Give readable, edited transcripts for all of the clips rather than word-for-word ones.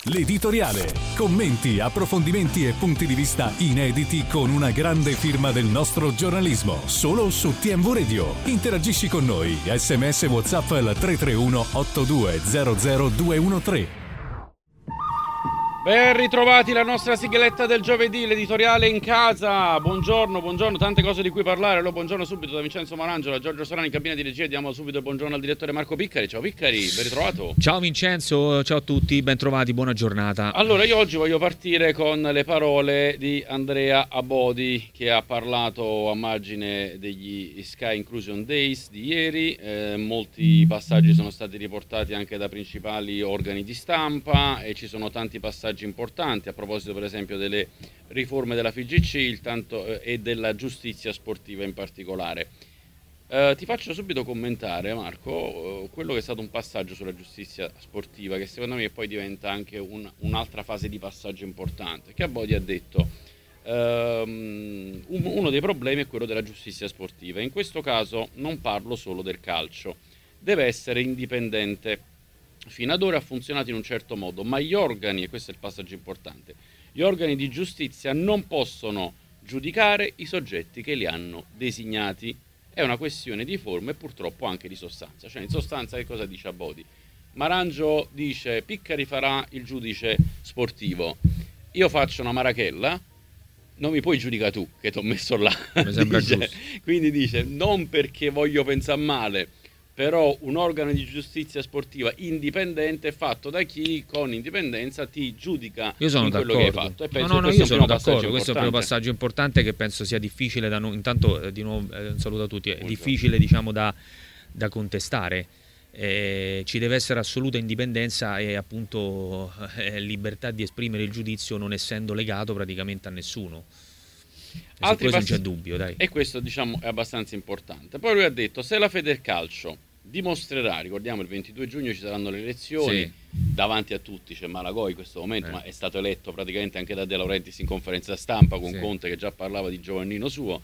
l'editoriale. Commenti, approfondimenti e punti di vista inediti con una grande firma del nostro giornalismo. Solo su TMV Radio. Interagisci con noi. SMS WhatsApp al 331 8200 213. Ben ritrovati, la nostra sigletta del giovedì, l'editoriale in casa. Buongiorno, tante cose di cui parlare. Allora, buongiorno subito da Vincenzo Marangio, da Giorgio Solani in cabina di regia. Diamo subito il buongiorno al direttore Marco Piccari. Ciao Piccari, ben ritrovato. Ciao Vincenzo, ciao a tutti, ben trovati, buona giornata. Allora, io oggi voglio partire con le parole di Andrea Abodi, che ha parlato a margine degli Sky Inclusion Days di ieri. Molti passaggi sono stati riportati anche da principali organi di stampa e ci sono tanti passaggi importanti a proposito per esempio delle riforme della FIGC e della giustizia sportiva in particolare. Ti faccio subito commentare, Marco, quello che è stato un passaggio sulla giustizia sportiva che secondo me poi diventa anche un'altra fase di passaggio importante, che Abodi ha detto uno dei problemi è quello della giustizia sportiva. In questo caso non parlo solo del calcio, deve essere indipendente. Fino ad ora ha funzionato in un certo modo, ma gli organi, e questo è il passaggio importante, gli organi di giustizia non possono giudicare i soggetti che li hanno designati. È una questione di forma e purtroppo anche di sostanza. Cioè, in sostanza, che cosa dice Abodi? Marangio dice: Piccari farà il giudice sportivo, io faccio una marachella, non mi puoi giudicare tu che ti ho messo là. Mi sembra giusto. Quindi dice: non perché voglio pensare male, però un organo di giustizia sportiva indipendente fatto da chi con indipendenza ti giudica io sono in quello d'accordo. che hai fatto. E penso No, che questo io sia sono un passaggio d'accordo. Questo è un primo importante. passaggio importante che penso sia difficile da intanto di nuovo un saluto a tutti. È Buongiorno. difficile, diciamo, da contestare. Ci deve essere assoluta indipendenza e appunto libertà di esprimere il giudizio non essendo legato praticamente a nessuno. Su questo non c'è dubbio, dai. E questo, diciamo, è abbastanza importante. Poi lui ha detto: se la Federcalcio dimostrerà, ricordiamo il 22 giugno ci saranno le elezioni, Sì. Davanti a tutti c'è Malagò in questo momento, ma è stato eletto praticamente anche da De Laurentiis in conferenza stampa con Sì. Conte che già parlava di Giovannino suo.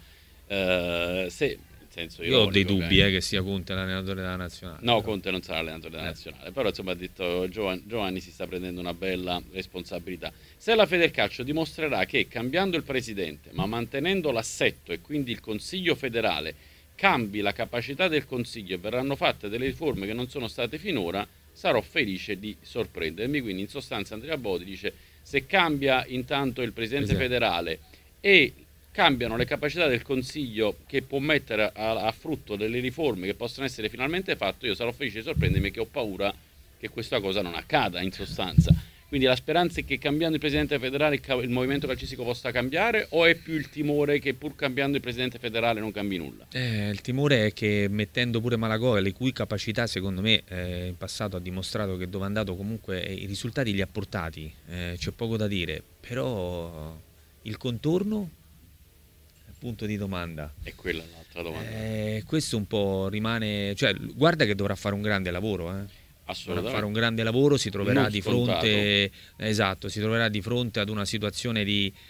Io ho dei dubbi che sia Conte l'allenatore della nazionale. No, Conte non sarà allenatore della nazionale, però insomma ha detto Giovanni si sta prendendo una bella responsabilità. Se la Federcalcio dimostrerà che cambiando il presidente ma mantenendo l'assetto e quindi il Consiglio federale cambi la capacità del Consiglio e verranno fatte delle riforme che non sono state finora, sarò felice di sorprendermi. Quindi in sostanza Andrea Bodi dice: se cambia intanto il presidente federale e cambiano le capacità del Consiglio che può mettere a frutto delle riforme che possono essere finalmente fatte, io sarò felice di sorprendermi, che ho paura che questa cosa non accada in sostanza. Quindi la speranza è che cambiando il presidente federale il movimento calcistico possa cambiare, o è più il timore che pur cambiando il presidente federale non cambi nulla? Il timore è che mettendo pure Malagò, le cui capacità secondo me in passato ha dimostrato che dove è andato comunque i risultati li ha portati, c'è poco da dire, però il contorno, punto di domanda. E quella è l'altra domanda. Questo un po' rimane, cioè guarda che dovrà fare un grande lavoro, Assolutamente. Dovrà fare un grande lavoro, si troverà Non di scontato. fronte, si troverà di fronte ad una situazione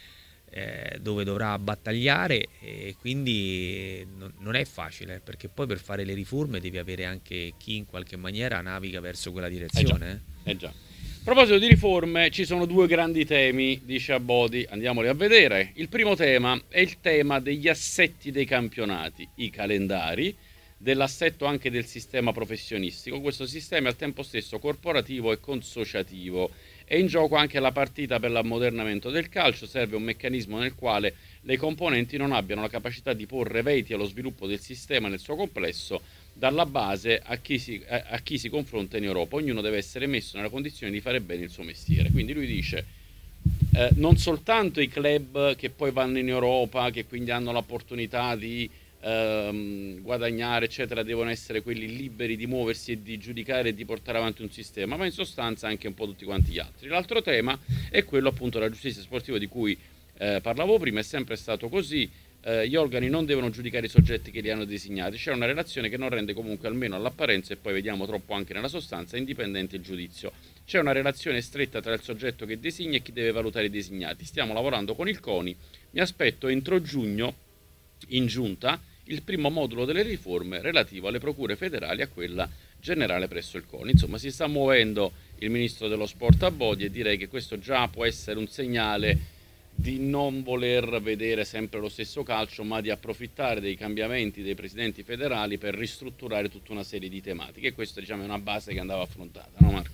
dove dovrà battagliare, e quindi non è facile, perché poi per fare le riforme devi avere anche chi in qualche maniera naviga verso quella direzione. Già. A proposito di riforme, ci sono due grandi temi, dice Abodi, andiamoli a vedere. Il primo tema è il tema degli assetti dei campionati, i calendari, dell'assetto anche del sistema professionistico. Questo sistema è al tempo stesso corporativo e consociativo. È in gioco anche la partita per l'ammodernamento del calcio, serve un meccanismo nel quale le componenti non abbiano la capacità di porre veti allo sviluppo del sistema nel suo complesso, dalla base a chi si confronta in Europa. Ognuno deve essere messo nella condizione di fare bene il suo mestiere. Quindi lui dice non soltanto i club che poi vanno in Europa, che quindi hanno l'opportunità di guadagnare eccetera, devono essere quelli liberi di muoversi e di giudicare e di portare avanti un sistema, ma in sostanza anche un po' tutti quanti gli altri. L'altro tema è quello appunto della giustizia sportiva di cui parlavo prima. È sempre stato così. Gli organi non devono giudicare i soggetti che li hanno designati, c'è una relazione che non rende comunque, almeno all'apparenza e poi vediamo troppo anche nella sostanza, indipendente il giudizio. C'è una relazione stretta tra il soggetto che designa e chi deve valutare i designati. Stiamo lavorando con il CONI, mi aspetto entro giugno in giunta il primo modulo delle riforme relativo alle procure federali e a quella generale presso il CONI. Insomma, si sta muovendo il ministro dello sport Abodi, e direi che questo già può essere un segnale di non voler vedere sempre lo stesso calcio, ma di approfittare dei cambiamenti dei presidenti federali per ristrutturare tutta una serie di tematiche. E questo, diciamo, è una base che andava affrontata, no Marco?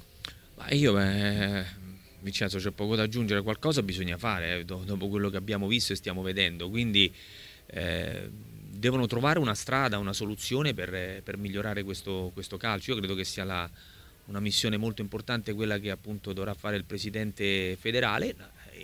Ma Vincenzo, c'è poco da aggiungere, qualcosa bisogna fare dopo quello che abbiamo visto e stiamo vedendo, quindi devono trovare una strada, una soluzione per migliorare questo calcio. Io credo che sia una missione molto importante quella che appunto dovrà fare il presidente federale,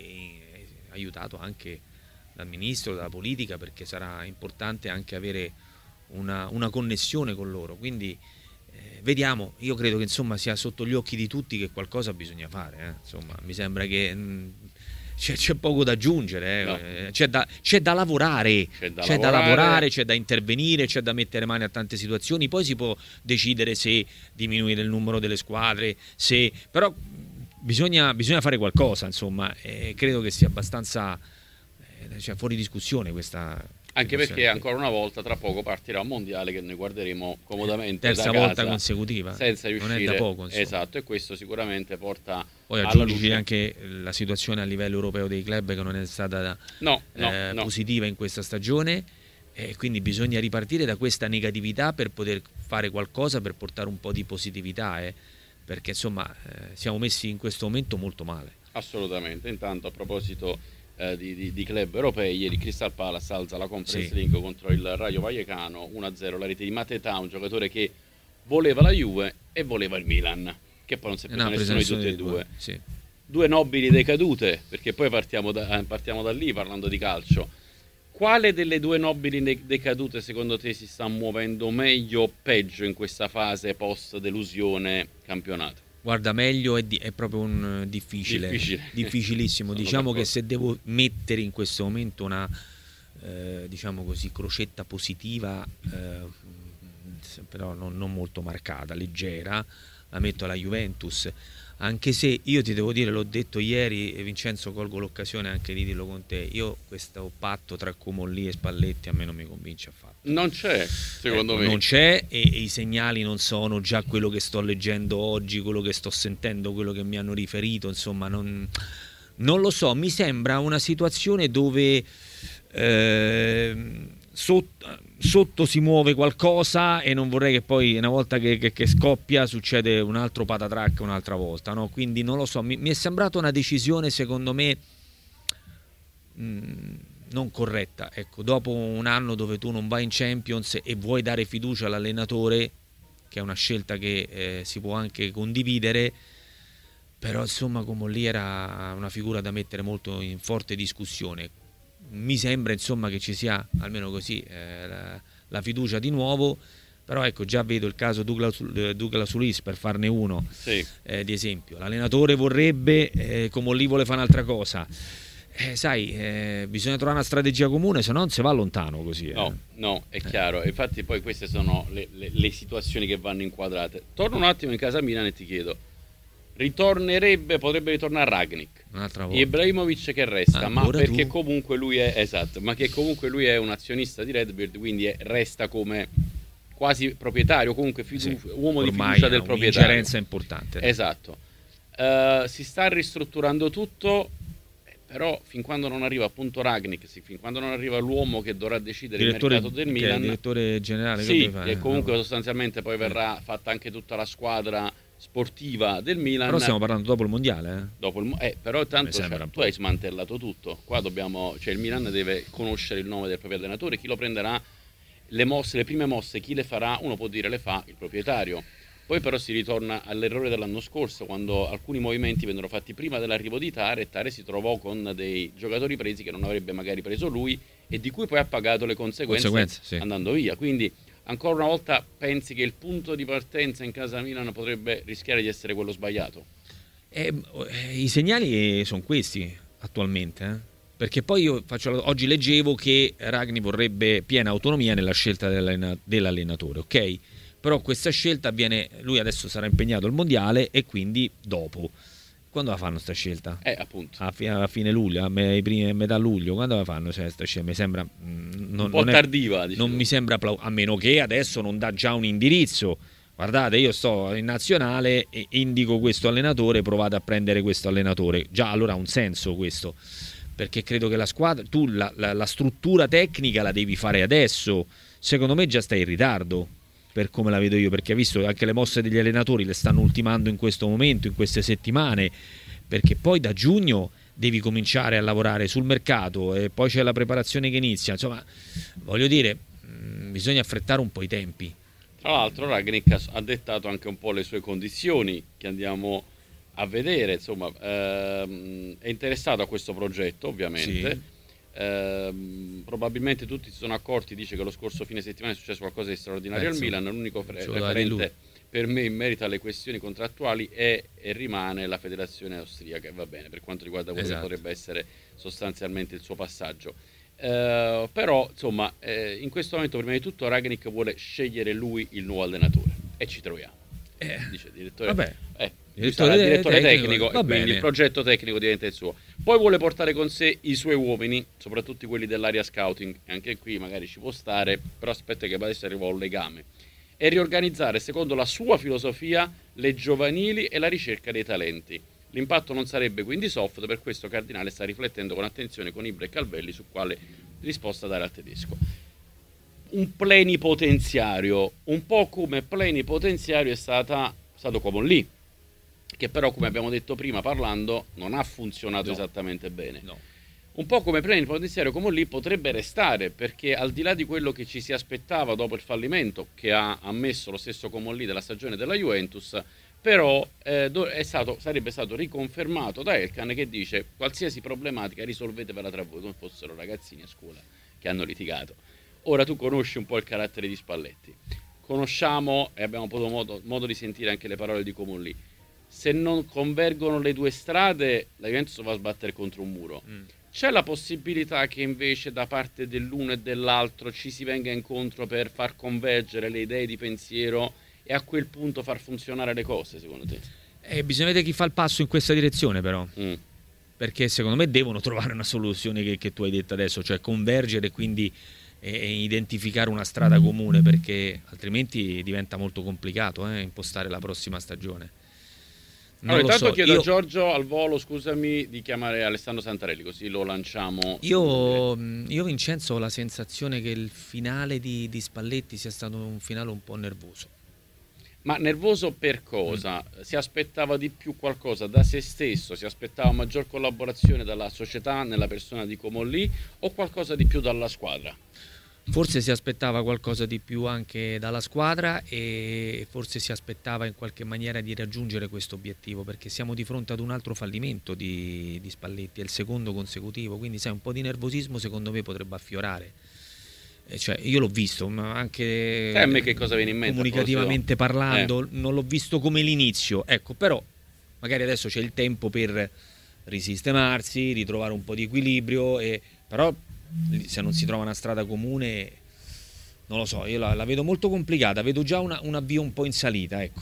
aiutato anche dal ministro, dalla politica, perché sarà importante anche avere una connessione con loro. Quindi vediamo, io credo che insomma sia sotto gli occhi di tutti che qualcosa bisogna fare. Insomma, mi sembra che c'è poco da aggiungere, No. c'è da lavorare, c'è da intervenire, c'è da mettere mani a tante situazioni. Poi si può decidere se diminuire il numero delle squadre, però bisogna fare qualcosa, insomma, credo che sia abbastanza fuori discussione questa. Anche perché ancora una volta tra poco partirà un mondiale che noi guarderemo comodamente terza da volta casa, consecutiva, senza riuscire. Non è da poco, insomma. Esatto, e questo sicuramente porta poi alla aggiungi luce anche la situazione a livello europeo dei club, che non è stata no. positiva in questa stagione, e quindi bisogna ripartire da questa negatività per poter fare qualcosa, per portare un po' di positività, perché insomma siamo messi in questo momento molto male. Assolutamente. Intanto, a proposito di club europei, ieri Crystal Palace alza la Conference Sì. League contro il Rayo Vallecano 1-0, la rete di Mateta, un giocatore che voleva la Juve e voleva il Milan, che poi non si è preso nessuno di tutti e due. Sì. Due nobili decadute, perché poi partiamo da lì parlando di calcio. Quale delle due nobili decadute secondo te si sta muovendo meglio o peggio in questa fase post delusione campionato? Guarda, meglio è proprio un difficilissimo. Diciamo che se devo mettere in questo momento una diciamo così crocetta positiva, però non molto marcata, leggera, la metto alla Juventus. Anche se io ti devo dire, l'ho detto ieri, e Vincenzo, colgo l'occasione anche di dirlo con te, io questo patto tra Comolli e Spalletti a me non mi convince affatto. Non c'è, secondo me. Non c'è, e i segnali non sono già quello che sto leggendo oggi, quello che sto sentendo, quello che mi hanno riferito, insomma non lo so, mi sembra una situazione dove sotto si muove qualcosa e non vorrei che poi una volta che scoppia succede un altro patatrack un'altra volta, no? Quindi non lo so, mi è sembrata una decisione secondo me non corretta, ecco, dopo un anno dove tu non vai in Champions e vuoi dare fiducia all'allenatore, che è una scelta che si può anche condividere, però insomma come lì era una figura da mettere molto in forte discussione. Mi sembra insomma che ci sia almeno così la fiducia di nuovo, però ecco, già vedo il caso Douglas Luiz, per farne uno, sì, di esempio. L'allenatore vorrebbe, come lì vuole fare un'altra cosa, bisogna trovare una strategia comune, se no non si va lontano così. No, è chiaro. Infatti poi queste sono le situazioni che vanno inquadrate. Torno un attimo in casa Milan e ti chiedo, potrebbe ritornare Ragnik, Ibrahimovic che resta, ancora ma perché tu? Comunque lui è ma che comunque lui è un azionista di Redbird, quindi resta come quasi proprietario, comunque uomo di fiducia del proprietario. Un'ingerenza importante. Esatto. Si sta ristrutturando tutto, però fin quando non arriva appunto Ragnik, fin quando non arriva l'uomo che dovrà decidere il mercato del Milan, il direttore generale, sì, e comunque sostanzialmente poi verrà fatta anche tutta la squadra sportiva del Milan. Però stiamo parlando dopo il mondiale, però tanto tu hai smantellato tutto. Qua il Milan deve conoscere il nome del proprio allenatore, chi lo prenderà, le prime mosse chi le farà, uno può dire le fa il proprietario. Poi però si ritorna all'errore dell'anno scorso, quando alcuni movimenti vennero fatti prima dell'arrivo di Tare, e Tare si trovò con dei giocatori presi che non avrebbe magari preso lui e di cui poi ha pagato le conseguenze sì, andando via. Quindi ancora una volta pensi che il punto di partenza in casa Milan potrebbe rischiare di essere quello sbagliato? I segnali sono questi attualmente, perché poi oggi leggevo che Ragni vorrebbe piena autonomia nella scelta dell'allenatore, ok? Però questa scelta avviene, lui adesso sarà impegnato al mondiale e quindi dopo. Quando la fanno questa scelta? Appunto. A fine luglio, a metà luglio, quando la fanno questa scelta? Mi sembra un po' tardiva, non mi sembra a meno che adesso non dà già un indirizzo, guardate, io sto in nazionale e indico questo allenatore, provate a prendere questo allenatore. Già allora ha un senso questo, perché credo che la squadra, tu la struttura tecnica la devi fare adesso. Secondo me già stai in ritardo, per come la vedo io, perché ha visto anche le mosse degli allenatori le stanno ultimando in questo momento, in queste settimane, perché poi da giugno devi cominciare a lavorare sul mercato e poi c'è la preparazione che inizia. Insomma, voglio dire, bisogna affrettare un po' i tempi. Tra l'altro Rangnick ha dettato anche un po' le sue condizioni che andiamo a vedere, insomma, è interessato a questo progetto ovviamente. Sì. Probabilmente tutti si sono accorti, dice che lo scorso fine settimana è successo qualcosa di straordinario al Milan. L'unico referente per me in merito alle questioni contrattuali è e rimane la federazione austriaca, va bene, per quanto riguarda quello che potrebbe essere sostanzialmente il suo passaggio. Però insomma in questo momento prima di tutto Rangnick vuole scegliere lui il nuovo allenatore e ci troviamo, dice direttore, direttore tecnico, e quindi il progetto tecnico diventa il suo. Poi vuole portare con sé i suoi uomini, soprattutto quelli dell'area scouting, anche qui magari ci può stare, però aspetta che adesso arriva un legame, e riorganizzare secondo la sua filosofia le giovanili e la ricerca dei talenti. L'impatto non sarebbe quindi soft, per questo Cardinale sta riflettendo con attenzione con Ibra e Calvelli su quale risposta dare al tedesco. Un plenipotenziario, un po' come plenipotenziario è stato Comolli, che però, come abbiamo detto prima parlando, non ha funzionato esattamente bene. Un po' come plenipotenziario Comolli potrebbe restare, perché al di là di quello che ci si aspettava dopo il fallimento che ha ammesso lo stesso Comolli della stagione della Juventus, però sarebbe stato riconfermato da Elkann, che dice qualsiasi problematica risolvetevela tra voi, come fossero ragazzini a scuola che hanno litigato. Ora tu conosci un po' il carattere di Spalletti, conosciamo e abbiamo avuto modo di sentire anche le parole di Comolli. Se non convergono le due strade, la Juventus va a sbattere contro un muro. C'è la possibilità che invece da parte dell'uno e dell'altro ci si venga incontro per far convergere le idee di pensiero e a quel punto far funzionare le cose, secondo te? Bisogna vedere chi fa il passo in questa direzione, però. Perché secondo me devono trovare una soluzione che tu hai detto adesso, cioè convergere, quindi identificare una strada comune, perché altrimenti diventa molto complicato impostare la prossima stagione. Allora, intanto chiedo a Giorgio al volo, scusami, di chiamare Alessandro Santarelli, così lo lanciamo. Io Vincenzo, ho la sensazione che il finale di Spalletti sia stato un finale un po' nervoso. Ma nervoso per cosa? Si aspettava di più qualcosa da se stesso? Si aspettava maggior collaborazione dalla società nella persona di Comolli, o qualcosa di più dalla squadra? Forse si aspettava qualcosa di più anche dalla squadra, e forse si aspettava in qualche maniera di raggiungere questo obiettivo, perché siamo di fronte ad un altro fallimento di Spalletti, è il secondo consecutivo, quindi sai, un po' di nervosismo secondo me potrebbe affiorare. Cioè, io l'ho visto, ma anche a me che cosa viene in mente, comunicativamente parlando, non l'ho visto come l'inizio, ecco, però magari adesso c'è il tempo per risistemarsi, ritrovare un po' di equilibrio, però se non si trova una strada comune, non lo so, io la vedo molto complicata, vedo già un avvio un po' in salita, ecco.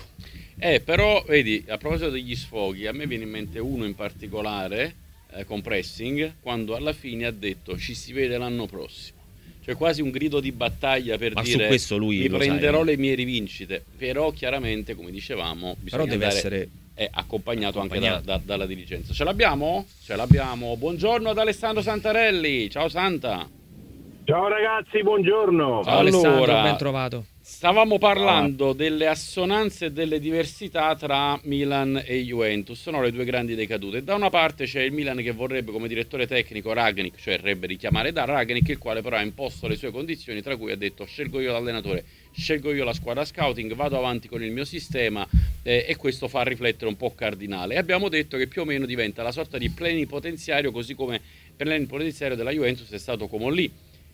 Però vedi, a proposito degli sfoghi, a me viene in mente uno in particolare con Pressing, quando alla fine ha detto ci si vede l'anno prossimo. Cioè quasi un grido di battaglia per dire su questo lui mi prenderò le mie rivincite, però chiaramente, come dicevamo, bisogna deve essere accompagnato anche dalla dirigenza. Ce l'abbiamo? Ce l'abbiamo. Buongiorno ad Alessandro Santarelli. Ciao Santa. Ciao ragazzi, buongiorno. Ciao Alessandro, ben trovato. Stavamo parlando delle assonanze e delle diversità tra Milan e Juventus, sono le due grandi decadute. Da una parte c'è il Milan che vorrebbe come direttore tecnico Rangnick, cioè vorrebbe richiamare da Rangnick, il quale però ha imposto le sue condizioni, tra cui ha detto scelgo io l'allenatore, scelgo io la squadra scouting, vado avanti con il mio sistema, e questo fa riflettere un po' Cardinale. E abbiamo detto che più o meno diventa la sorta di plenipotenziario, così come plenipotenziario della Juventus è stato Comolli.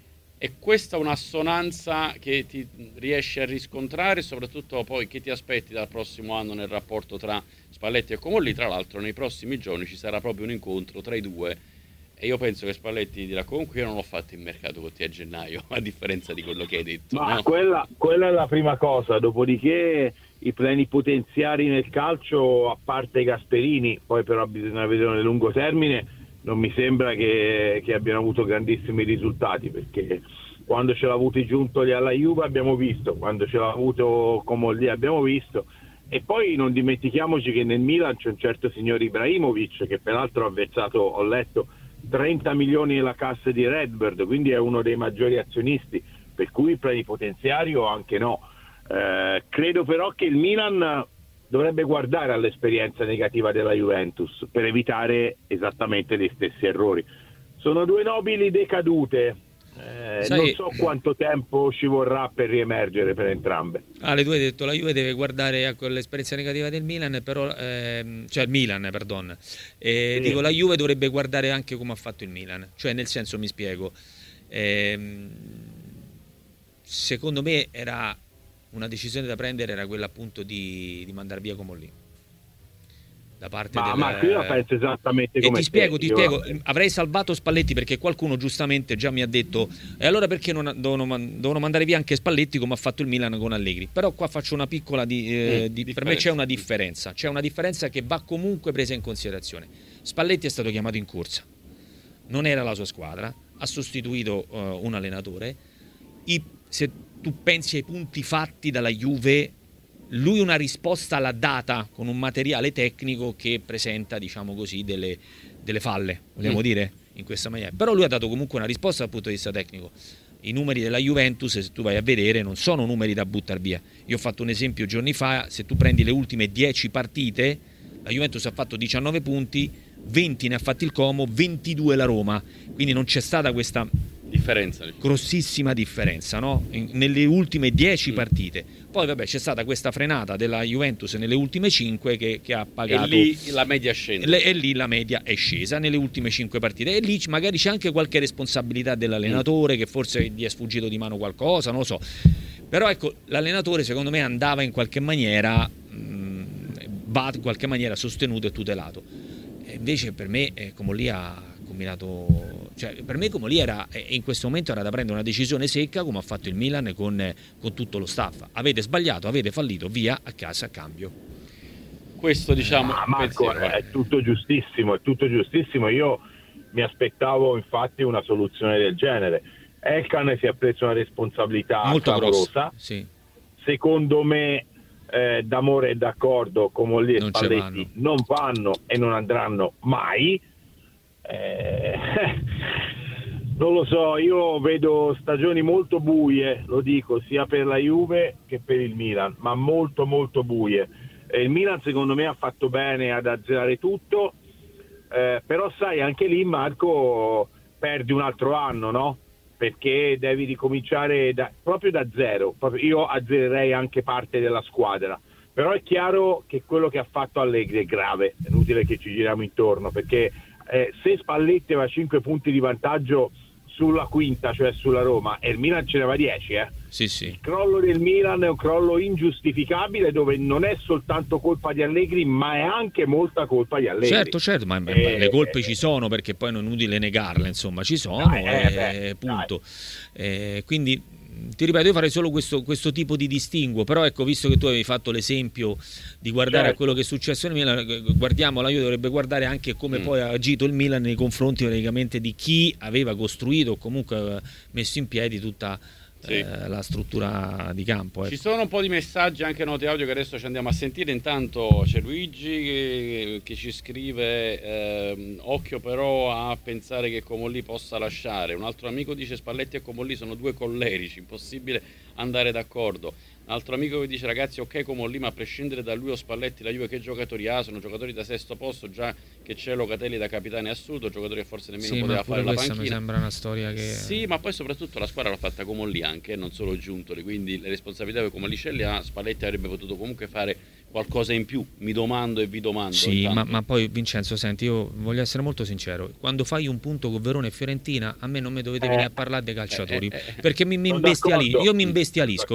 E questa è un'assonanza che ti riesci a riscontrare, soprattutto poi che ti aspetti dal prossimo anno nel rapporto tra Spalletti e Comolli. Tra l'altro nei prossimi giorni ci sarà proprio un incontro tra i due, e io penso che Spalletti dirà comunque io non ho fatto il mercato con te a gennaio, a differenza di quello che hai detto. Ma no? quella è la prima cosa, dopodiché i plenipotenziari nel calcio, a parte Gasperini, poi però bisogna vedere nel lungo termine, non mi sembra che abbiano avuto grandissimi risultati, perché quando ce l'ha avuto i Giuntoli alla Juve abbiamo visto, quando ce l'ha avuto Comolli abbiamo visto, e poi non dimentichiamoci che nel Milan c'è un certo signor Ibrahimovic che peraltro ha versato, ho letto, 30 milioni nella cassa di Redbird, quindi è uno dei maggiori azionisti, per cui plenipotenziario anche no. Credo però che il Milan dovrebbe guardare all'esperienza negativa della Juventus per evitare esattamente gli stessi errori. Sono due nobili decadute, non so quanto tempo ci vorrà per riemergere per entrambe. Ale, tu hai detto la Juve deve guardare a l'esperienza negativa del Milan, però cioè il Milan, perdon. Sì. Dico, la Juve dovrebbe guardare anche come ha fatto il Milan, cioè nel senso, mi spiego, secondo me era una decisione da prendere, era quella appunto di mandare via Comolli da parte ma io la penso esattamente come ti spiego, avrei salvato Spalletti, perché qualcuno giustamente già mi ha detto e allora perché non devono mandare via anche Spalletti come ha fatto il Milan con Allegri. Però qua faccio una piccola per me c'è una differenza che va comunque presa in considerazione. Spalletti è stato chiamato in corsa, non era la sua squadra, ha sostituito un allenatore. Se tu pensi ai punti fatti dalla Juve, lui una risposta l'ha data con un materiale tecnico che presenta, diciamo così, delle falle, vogliamo dire, in questa maniera. Però lui ha dato comunque una risposta dal punto di vista tecnico. I numeri della Juventus, se tu vai a vedere, non sono numeri da buttare via. Io ho fatto un esempio giorni fa: se tu prendi le ultime 10 partite, la Juventus ha fatto 19 punti, 20 ne ha fatti il Como, 22 la Roma. Quindi non c'è stata questa grossissima differenza, no? Nelle ultime 10 partite. Poi vabbè, c'è stata questa frenata della Juventus nelle ultime 5 che ha pagato, e lì la media scende, e lì la media è scesa nelle ultime 5 partite, e lì magari c'è anche qualche responsabilità dell'allenatore, che forse gli è sfuggito di mano qualcosa, non lo so. Però ecco, l'allenatore secondo me andava in qualche maniera va in qualche maniera sostenuto e tutelato. E invece per me Comolli ha combinato, cioè per me Comolli era, in questo momento era da prendere una decisione secca, come ha fatto il Milan con tutto lo staff. Avete sbagliato, avete fallito, via, a casa, a cambio. Questo, diciamo, Marco, è tutto giustissimo, è tutto giustissimo. Io mi aspettavo infatti una soluzione del genere. Elkan si è preso una responsabilità molto clamorosa. Sì. Secondo me D'Amore è d'accordo, Comolli e Spalletti non vanno e non andranno mai. Non lo so, io vedo stagioni molto buie, lo dico, sia per la Juve che per il Milan, ma molto molto buie. Il Milan secondo me ha fatto bene ad azzerare tutto, però sai, anche lì Marco perdi un altro anno, no? Perché devi ricominciare proprio da zero. Io azzererei anche parte della squadra, però è chiaro che quello che ha fatto Allegri è grave, è inutile che ci giriamo intorno, perché se Spalletti aveva 5 punti di vantaggio sulla quinta, cioè sulla Roma, e il Milan ce ne aveva 10, Sì. Il crollo del Milan è un crollo ingiustificabile, dove non è soltanto colpa di Allegri, ma è anche molta colpa di Allegri. Certo, ma le colpe ci sono, perché poi non è inutile negarle, insomma, ci sono, punto. Quindi ti ripeto, io farei solo questo tipo di distinguo, però ecco, visto che tu avevi fatto l'esempio di guardare a quello che è successo nel Milan, guardiamo, la Juve dovrebbe guardare anche come poi ha agito il Milan nei confronti praticamente di chi aveva costruito o comunque messo in piedi tutta la struttura di campo. Ci sono un po' di messaggi, anche note audio, che adesso ci andiamo a sentire. Intanto c'è Luigi che ci scrive occhio però a pensare che Comolli possa lasciare. Un altro amico dice Spalletti e Comolli sono due collerici, impossibile andare d'accordo. Un altro amico che dice ragazzi, ok Comolli, ma a prescindere da lui o Spalletti, la Juve che giocatori ha? Sono giocatori da sesto posto, già che c'è Locatelli da capitane assoluto, giocatori che forse nemmeno poteva fare la panchina. Mi sembra una storia che... Sì, ma poi soprattutto la squadra l'ha fatta Comolli anche, non solo Giuntoli, quindi le responsabilità che Comolli ce le ha. Spalletti avrebbe potuto comunque fare qualcosa in più, mi domando e vi domando. Sì, ma poi Vincenzo, senti, io voglio essere molto sincero, quando fai un punto con Verona e Fiorentina, a me non mi dovete venire a parlare dei calciatori, perché mi imbestialisco, io mi imbestialisco,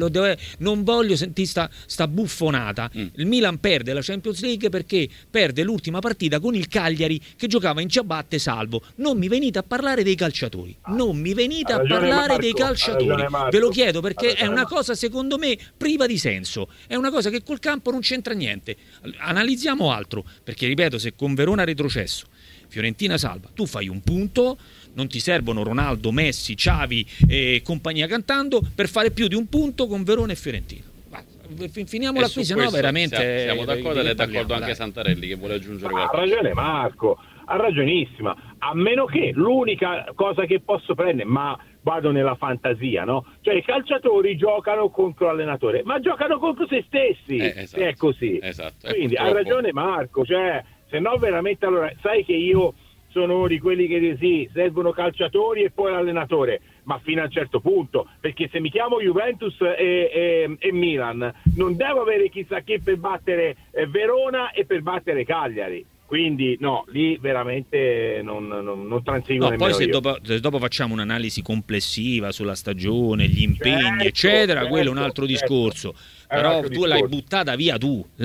non voglio sentire sta buffonata. Il Milan perde la Champions League perché perde l'ultima partita con il Cagliari che giocava in ciabatte salvo. Non mi venite a parlare dei calciatori, non mi venite a parlare dei calciatori, ve lo chiedo, perché è una cosa secondo me priva di senso, è una cosa che col campo campo non c'entra niente. Analizziamo altro, perché ripeto, se con Verona retrocesso, Fiorentina salva, tu fai un punto, non ti servono Ronaldo, Messi, Xavi e compagnia cantando per fare più di un punto con Verona e Fiorentina. Finiamola qui, sennò veramente siamo d'accordo, ed è d'accordo anche Santarelli che vuole aggiungere qualcosa. Ha ragione Marco, ha ragionissima, a meno che l'unica cosa che posso prendere, ma vado nella fantasia, no? Cioè i calciatori giocano contro l'allenatore, ma giocano contro se stessi, esatto, è così. Esatto. Quindi ha ragione Marco, cioè se no veramente, allora sai che io sono uno di quelli che dice sì, servono calciatori e poi l'allenatore, ma fino a un certo punto, perché se mi chiamo Juventus e Milan non devo avere chissà che per battere Verona e per battere Cagliari. Quindi no, lì veramente non transigo nemmeno poi io. se dopo facciamo un'analisi complessiva sulla stagione, gli impegni eccetera, quello è un altro discorso. Però tu l'hai buttata via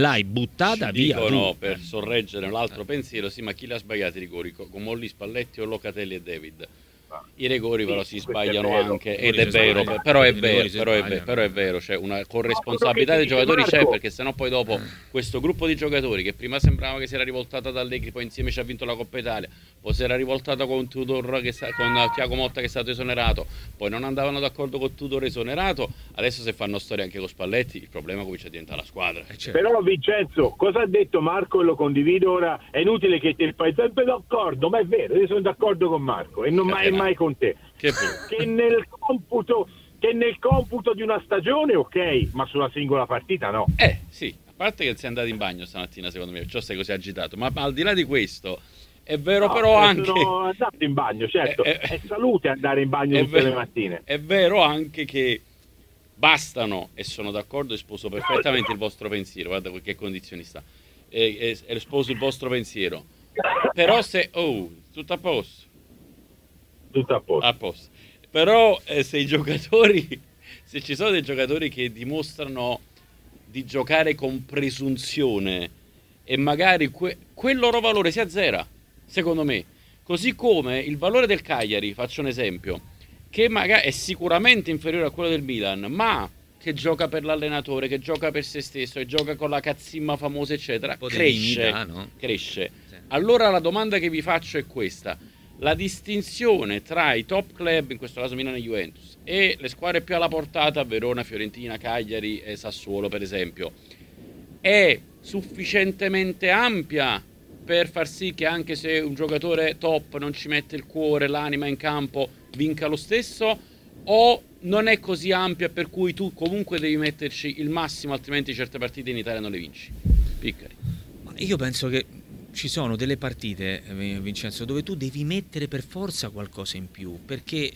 Dicono, per sorreggere l'altro pensiero, sì, ma chi li ha sbagliati i rigori? Molli, Spalletti o Locatelli e David? I rigori però si sbagliano anche, ed è vero, però è vero, c'è una corresponsabilità dei giocatori, c'è, perché sennò poi dopo questo gruppo di giocatori che prima sembrava che si era rivoltata da Allegri, poi insieme ci ha vinto la Coppa Italia, poi si era rivoltata con Tudor con Thiago Motta che è stato esonerato, poi non andavano d'accordo con Tudor esonerato, adesso se fanno storia anche con Spalletti il problema comincia a diventare la squadra. Però Vincenzo, cosa ha detto Marco e lo condivido ora, è inutile che te fai sempre d'accordo, ma è vero, io sono d'accordo con Marco e non mai con te, che nel computo di una stagione ok, ma sulla singola partita no. Sì, a parte che sei andato in bagno stamattina secondo me, perciò sei così agitato, ma al di là di questo è vero, però anche sono andato in bagno, certo, è salute andare in bagno tutte le mattine. È vero anche che bastano, e sono d'accordo e sposo perfettamente il vostro pensiero, guarda che condizioni sta, e sposo il vostro pensiero, però se tutto a posto. Tutto a posto. Però se ci sono dei giocatori che dimostrano di giocare con presunzione e magari quel loro valore si azzera, secondo me, così come il valore del Cagliari, faccio un esempio, che magari è sicuramente inferiore a quello del Milan, ma che gioca per l'allenatore, che gioca per se stesso, che gioca con la cazzimma famosa eccetera, cresce. Sì. Allora la domanda che vi faccio è questa: la distinzione tra i top club, in questo caso Milan e Juventus, e le squadre più alla portata, Verona, Fiorentina, Cagliari e Sassuolo per esempio, è sufficientemente ampia per far sì che anche se un giocatore top non ci mette il cuore, l'anima in campo, vinca lo stesso, o non è così ampia per cui tu comunque devi metterci il massimo, altrimenti certe partite in Italia non le vinci? Piccari. Io penso che ci sono delle partite, Vincenzo, dove tu devi mettere per forza qualcosa in più, perché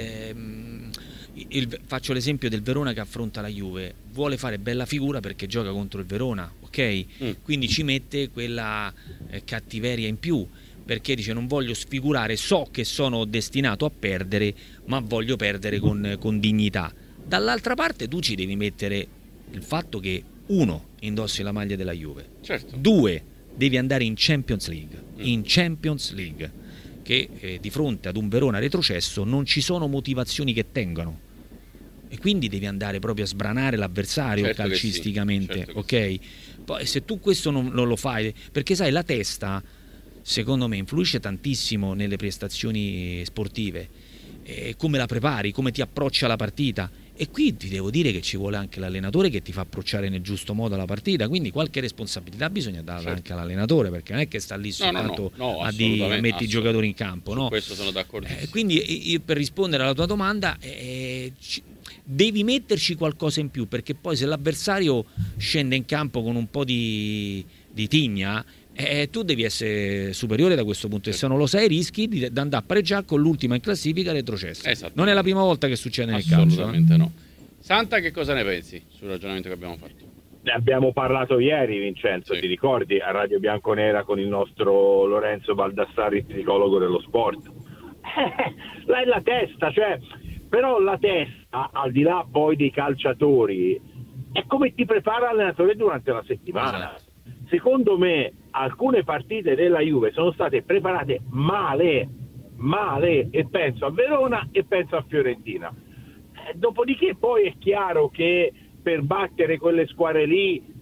faccio l'esempio del Verona che affronta la Juve, vuole fare bella figura perché gioca contro il Verona, ok? Quindi ci mette quella cattiveria in più, perché dice non voglio sfigurare, so che sono destinato a perdere, ma voglio perdere con dignità. Dall'altra parte tu ci devi mettere il fatto che 1. indossi la maglia della Juve, certo. 2. devi andare in Champions League, che di fronte ad un Verona retrocesso non ci sono motivazioni che tengano, e quindi devi andare proprio a sbranare l'avversario, certo, calcisticamente, sì, certo, ok? sì. Poi se tu questo non lo fai, perché sai, la testa secondo me influisce tantissimo nelle prestazioni sportive, come la prepari, come ti approccia la partita, e qui ti devo dire che ci vuole anche l'allenatore che ti fa approcciare nel giusto modo la partita, quindi qualche responsabilità bisogna darla, certo, anche all'allenatore, perché non è che sta lì soltanto a metti i giocatori in campo, no? Questo sono d'accordo. Quindi io, per rispondere alla tua domanda, devi metterci qualcosa in più, perché poi se l'avversario scende in campo con un po' di tigna, tu devi essere superiore da questo punto, e se non lo sei rischi di andare a pareggiare con l'ultima in classifica retrocesso. Non è la prima volta che succede nel calcio. Assolutamente no. Santa, che cosa ne pensi sul ragionamento che abbiamo fatto? Ne abbiamo parlato ieri, Vincenzo, sì. Ti ricordi? A Radio Bianconera con il nostro Lorenzo Baldassarri, psicologo dello sport. Là è la testa, cioè, però la testa, al di là poi dei calciatori, è come ti prepara l'allenatore durante la settimana. Esatto. Secondo me alcune partite della Juve sono state preparate male, e penso a Verona e penso a Fiorentina. Dopodiché poi è chiaro che per battere quelle squadre lì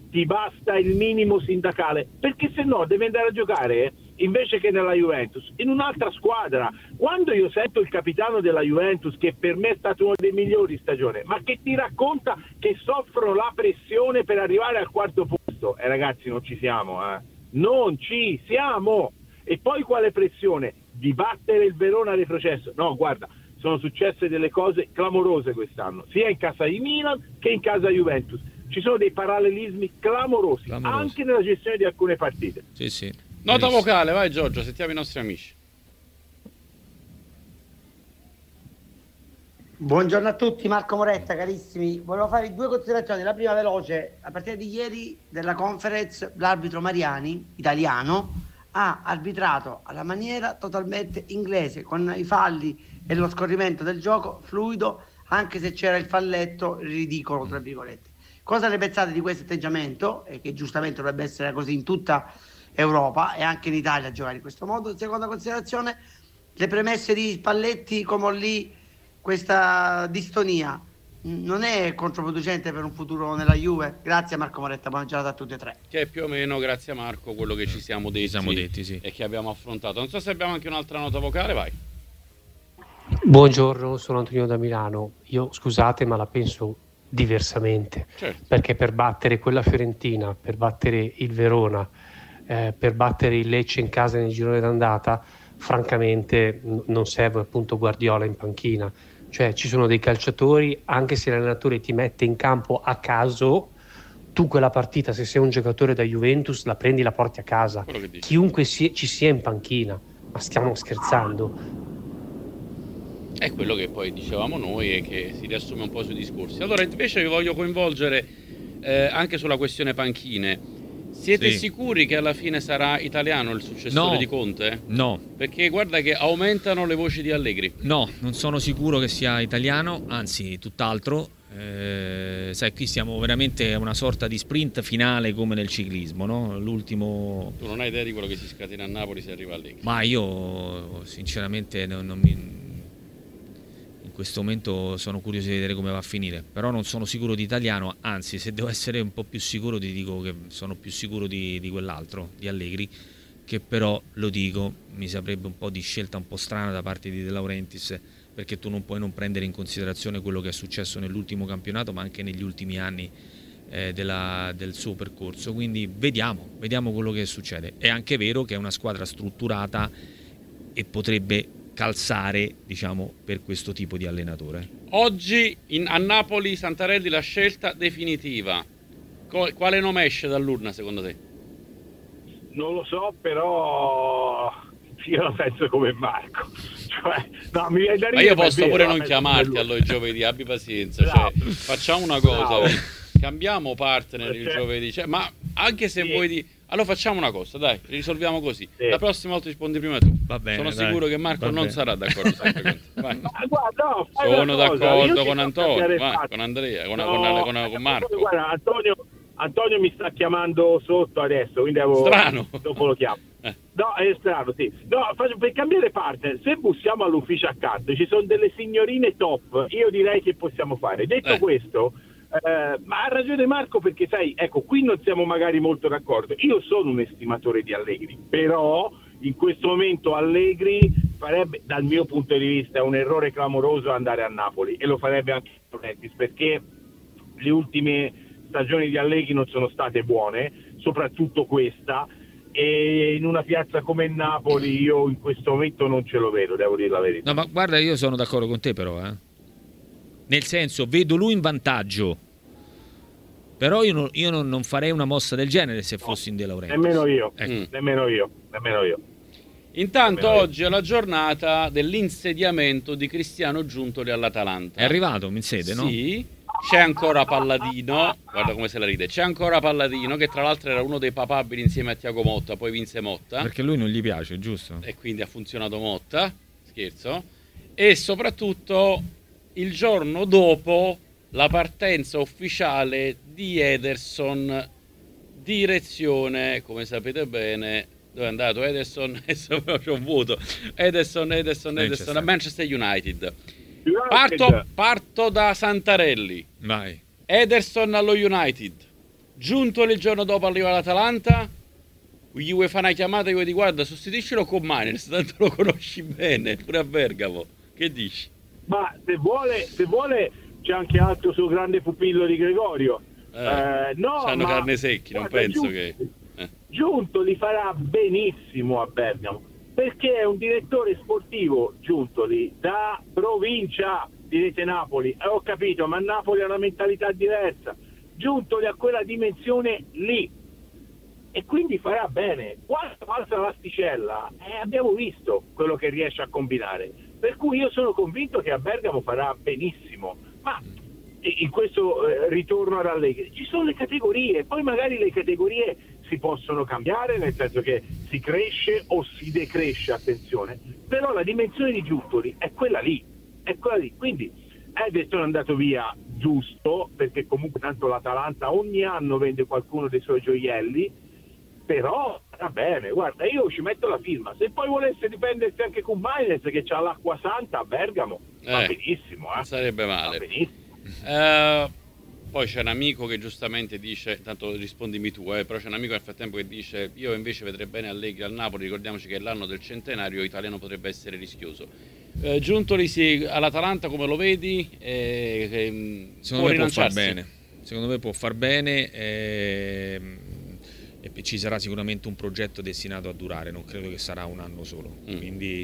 ti basta il minimo sindacale, perché se no devi andare a giocare invece che nella Juventus in un'altra squadra. Quando io sento il capitano della Juventus, che per me è stato uno dei migliori stagione, ma che ti racconta che soffrono la pressione per arrivare al quarto posto, ragazzi, non ci siamo, non ci siamo. E poi quale pressione? Di battere il Verona retrocesso? No, guarda, sono successe delle cose clamorose quest'anno, sia in casa di Milan che in casa Juventus. Ci sono dei parallelismi clamorosi. Anche nella gestione di alcune partite. Sì, sì. Nota vocale, vai Giorgio, sentiamo i nostri amici. Buongiorno a tutti, Marco Moretta, carissimi. Volevo fare due considerazioni. La prima veloce: a partire di ieri della conference, l'arbitro Mariani, italiano, ha arbitrato alla maniera totalmente inglese, con i falli e lo scorrimento del gioco fluido, anche se c'era il falletto ridicolo, tra virgolette. Cosa ne pensate di questo atteggiamento? E che giustamente dovrebbe essere così in tutta Europa e anche in Italia giocare in questo modo. Seconda considerazione: le premesse di Spalletti, come lì, questa distonia non è controproducente per un futuro nella Juve? Grazie Marco Moretta, buona giornata a tutti e tre. Che è più o meno, grazie Marco, quello che ci siamo detti, sì. E che abbiamo affrontato. Non so se abbiamo anche un'altra nota vocale, vai. Buongiorno, sono Antonio da Milano. Io, scusate, ma la penso diversamente, certo. Perché per battere quella Fiorentina, per battere il Verona, per battere il Lecce in casa nel girone d'andata, francamente non serve appunto Guardiola in panchina. Cioè ci sono dei calciatori, anche se l'allenatore ti mette in campo a caso, tu quella partita, se sei un giocatore da Juventus, la prendi e la porti a casa, chiunque ci sia in panchina. Ma stiamo scherzando? È quello che poi dicevamo noi e che si riassume un po' sui discorsi. Allora invece vi voglio coinvolgere anche sulla questione panchine. Siete sicuri che alla fine sarà italiano il successore di Conte? No. Perché guarda che aumentano le voci di Allegri. No, non sono sicuro che sia italiano, anzi tutt'altro. Sai, qui siamo veramente a una sorta di sprint finale come nel ciclismo, no? L'ultimo... Tu non hai idea di quello che si scatena a Napoli se arriva Allegri? Ma io sinceramente non mi... In questo momento sono curioso di vedere come va a finire, però non sono sicuro di italiano, anzi se devo essere un po' più sicuro ti dico che sono più sicuro di quell'altro, di Allegri, che però, lo dico, mi saprebbe un po' di scelta un po' strana da parte di De Laurentiis, perché tu non puoi non prendere in considerazione quello che è successo nell'ultimo campionato ma anche negli ultimi anni del suo percorso, quindi vediamo quello che succede. È anche vero che è una squadra strutturata e potrebbe calzare, diciamo, per questo tipo di allenatore. Oggi a Napoli Santarelli la scelta definitiva. Quale nome esce dall'urna secondo te? Non lo so, però io la penso come Marco. Cioè, no, mi viene da ridere. Ma io posso pure non chiamarti allora il giovedì, abbi pazienza. Cioè, facciamo una cosa, cambiamo partner il giovedì. Cioè, ma anche se vuoi allora facciamo una cosa, dai, risolviamo così. La prossima volta rispondi prima tu. Va bene, sono sicuro che Marco non sarà d'accordo sempre con te. Vai. Guarda, sono d'accordo con Antonio, con Andrea, con Marco. Guarda, Antonio mi sta chiamando sotto adesso, quindi strano. Dopo lo chiamo. No, è strano, sì. No, per cambiare partner, se bussiamo all'ufficio accanto, ci sono delle signorine top, io direi che possiamo fare. Detto questo, ma ha ragione Marco, perché sai, ecco, qui non siamo magari molto d'accordo. Io sono un estimatore di Allegri, però in questo momento Allegri farebbe, dal mio punto di vista, un errore clamoroso andare a Napoli, e lo farebbe anche Laurentiis, perché le ultime stagioni di Allegri non sono state buone, soprattutto questa, e in una piazza come Napoli io in questo momento non ce lo vedo, devo dire la verità. No, ma guarda, io sono d'accordo con te però, nel senso, vedo lui in vantaggio, però io non farei una mossa del genere se fossi in De Laurentiis. Nemmeno io. Intanto oggi è la giornata dell'insediamento di Cristiano Giuntoli all'Atalanta. È arrivato in sede, no? Sì, c'è ancora Palladino, guarda come se la ride, c'è ancora Palladino, che tra l'altro era uno dei papabili insieme a Thiago Motta, poi vinse Motta. Perché lui non gli piace, giusto? E quindi ha funzionato Motta, scherzo. E soprattutto il giorno dopo la partenza ufficiale di Ederson, direzione, come sapete bene, dove è andato Ederson? C'è un vuoto. Ederson a Manchester United. Parto da Santarelli. Vai. Ederson allo United. Giuntoli il giorno dopo arriva l'Atalanta, gli vuoi fare una chiamata e gli dici guarda sostituiscilo con Miners, tanto lo conosci bene, pure a Bergamo, che dici? Ma se vuole c'è anche altro suo grande pupillo di Gregorio. No, Sanno ma carne secchi, non guarda, penso che... Giuntoli farà benissimo a Bergamo, perché è un direttore sportivo, Giuntoli, da provincia, direte Napoli, ho capito, ma Napoli ha una mentalità diversa, Giuntoli ha quella dimensione lì, e quindi farà bene. Quando alza l'asticella abbiamo visto quello che riesce a combinare, per cui io sono convinto che a Bergamo farà benissimo. Ma in questo ritorno ad Allegri ci sono le categorie, poi magari le categorie si possono cambiare, nel senso che si cresce o si decresce, attenzione, però la dimensione di Giuntoli è quella lì, quindi Ederson è andato via giusto, perché comunque tanto l'Atalanta ogni anno vende qualcuno dei suoi gioielli, però va bene, guarda, io ci metto la firma. Se poi volesse diprendersi anche con Miners, che c'ha l'acqua santa a Bergamo, va benissimo, non sarebbe male. Va benissimo. Poi c'è un amico che giustamente dice, tanto rispondimi tu, però c'è un amico nel frattempo che dice io invece vedrei bene Allegri al Napoli, ricordiamoci che è l'anno del centenario italiano, potrebbe essere rischioso. Giuntoli all'Atalanta come lo vedi? Secondo me può far bene, secondo me può far bene, e ci sarà sicuramente un progetto destinato a durare, non credo che sarà un anno solo, quindi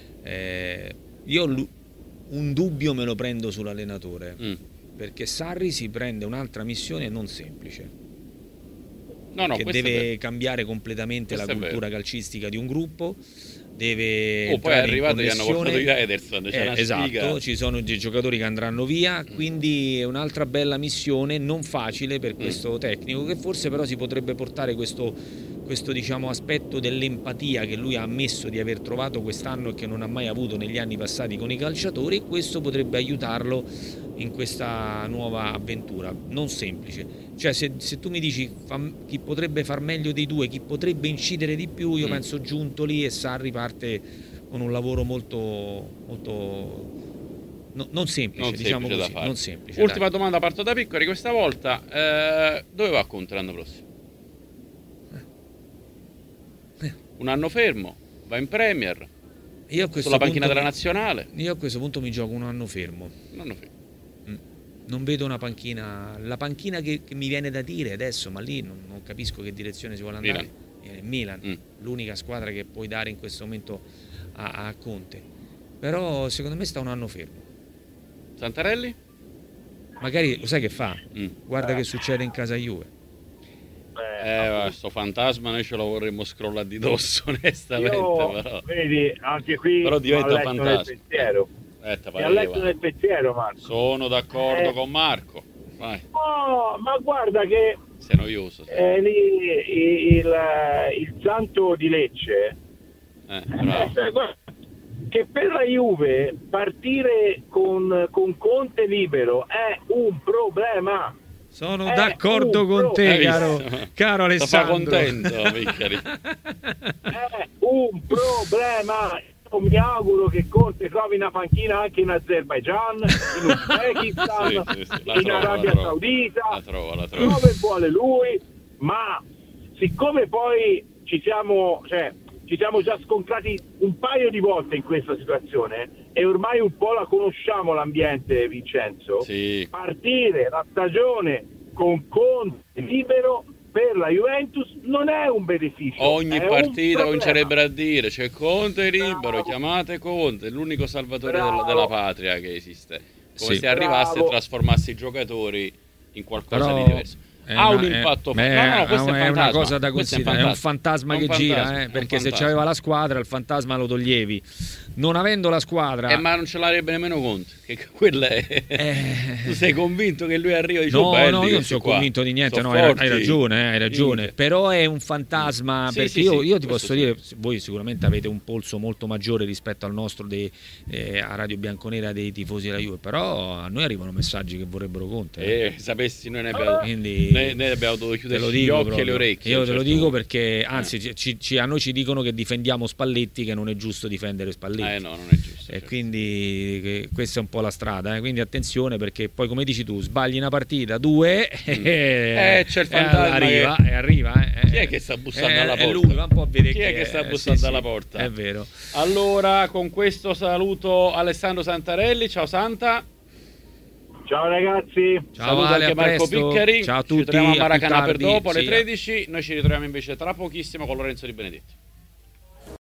io un dubbio me lo prendo sull'allenatore, perché Sarri si prende un'altra missione non semplice, che deve cambiare completamente la cultura calcistica di un gruppo, deve poi è arrivato e hanno portato via Ederson, esatto, ci sono dei giocatori che andranno via, quindi è un'altra bella missione non facile per questo tecnico, che forse però si potrebbe portare questo diciamo aspetto dell'empatia che lui ha ammesso di aver trovato quest'anno e che non ha mai avuto negli anni passati con i calciatori, e questo potrebbe aiutarlo in questa nuova avventura non semplice. Cioè se tu mi dici chi potrebbe far meglio dei due, chi potrebbe incidere di più, io penso Giuntoli, e Sarri parte con un lavoro molto non semplice, diciamo così, non semplice. Ultima domanda, parto da Piccoli questa volta, dove va Conte l'anno prossimo? Un anno fermo, va in Premier, sulla panchina della nazionale. Io a questo punto mi gioco un anno fermo. Non vedo una panchina, la panchina che mi viene da dire adesso, ma lì non capisco che direzione si vuole andare. Milan, l'unica squadra che puoi dare in questo momento a Conte, però secondo me sta un anno fermo. Santarelli? Magari, lo sai che fa? Guarda che succede in casa Juve. Sto fantasma noi ce lo vorremmo scrollare di dosso, onestamente. Però vedi, anche qui però diventa fantasma. Mi ha letto nel pensiero, Marco. Sono d'accordo con Marco. Vai. No, ma guarda che sei noioso. Il santo di Lecce, che per la Juve partire con Conte libero è un problema. Sono d'accordo con te, caro Alessandro. Sto contento, Piccoli. È un problema. Io mi auguro che Conte trovi una panchina anche in Azerbaigian, in Uzbekistan, in Arabia Saudita, la trovo. dove vuole lui, ma siccome poi ci siamo già scontrati un paio di volte in questa situazione e ormai un po' la conosciamo l'ambiente, Vincenzo, partire la stagione con Conte libero per la Juventus non è un beneficio. Ogni partita comincerebbero a dire c'è Conte libero, chiamate Conte, è l'unico salvatore della patria che esiste, come se arrivasse e trasformasse i giocatori in qualcosa di diverso. Ha un impatto, questo è una cosa da considerare, è un fantasma che gira, perché se c'aveva la squadra il fantasma lo toglievi, non avendo la squadra ma non ce l'avrebbe nemmeno Conte, che quella è tu sei convinto che lui arriva e dice no io non sono convinto di niente, hai ragione, però è un fantasma, perché io ti posso dire, voi sicuramente avete un polso molto maggiore rispetto al nostro a Radio Bianconera dei tifosi della Juve, però a noi arrivano messaggi che vorrebbero Conte, sapessi noi ne abbiamo, quindi Noi abbiamo dovuto chiudere gli occhi e le orecchie. Io te lo dico perché, anzi, a noi ci dicono che difendiamo Spalletti, che non è giusto difendere Spalletti. No, non è giusto. E quindi questa è un po' la strada, quindi attenzione, perché poi, come dici tu, sbagli una partita, 2 c'è il fantasma arriva. Chi è che sta bussando alla porta? È lui, va un po' a vedere chi è che sta bussando alla porta. È vero. Allora, con questo saluto Alessandro Santarelli. Ciao Santa. Ciao ragazzi. Ciao, Saluto Ale, anche Marco Piccari. Ciao a tutti. Ci troviamo a Maracanã per tardi, dopo alle sì. 13. Noi ci ritroviamo invece tra pochissimo con Lorenzo Di Benedetti.